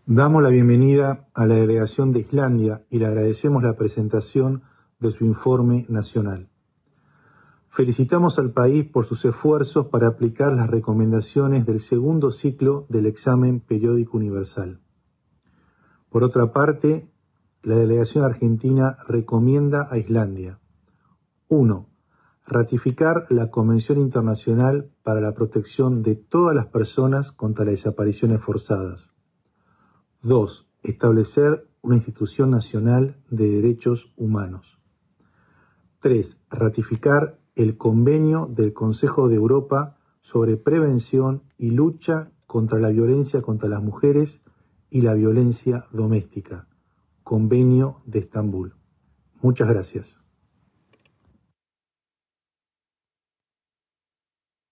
Damos la bienvenida a la delegación de Islandia y le agradecemos la presentación de su informe nacional. Felicitamos al país por sus esfuerzos para aplicar las recomendaciones del segundo ciclo del examen periódico universal. Por otra parte, la delegación argentina recomienda a Islandia: 1. Ratificar la Convención Internacional para la Protección de todas las personas contra las desapariciones forzadas. 2. Establecer una institución nacional de derechos humanos. 3. Ratificar el convenio del Consejo de Europa sobre prevención y lucha contra la violencia contra las mujeres y la violencia doméstica, Convenio de Estambul. Muchas gracias.